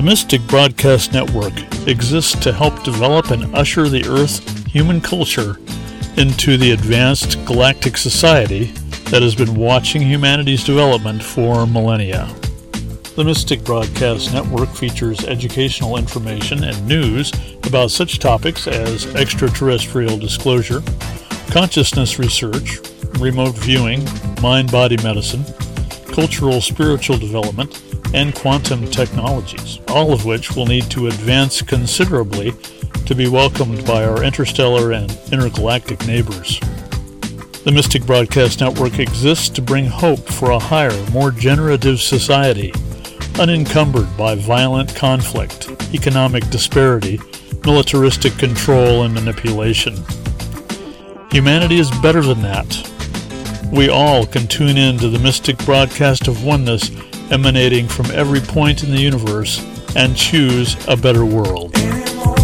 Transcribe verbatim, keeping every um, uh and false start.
The Mystic Broadcast Network exists to help develop and usher the Earth human culture into the advanced galactic society that has been watching humanity's development for millennia. The Mystic Broadcast Network features educational information and news about such topics as extraterrestrial disclosure, consciousness research, remote viewing, mind-body medicine, cultural spiritual development, and quantum technologies, all of which will need to advance considerably to be welcomed by our interstellar and intergalactic neighbors. The Mystic Broadcast Network exists to bring hope for a higher, more generative society, unencumbered by violent conflict, economic disparity, militaristic control, and manipulation. Humanity is better than that. We all can tune in to the Mystic Broadcast of Oneness emanating from every point in the universe and choose a better world.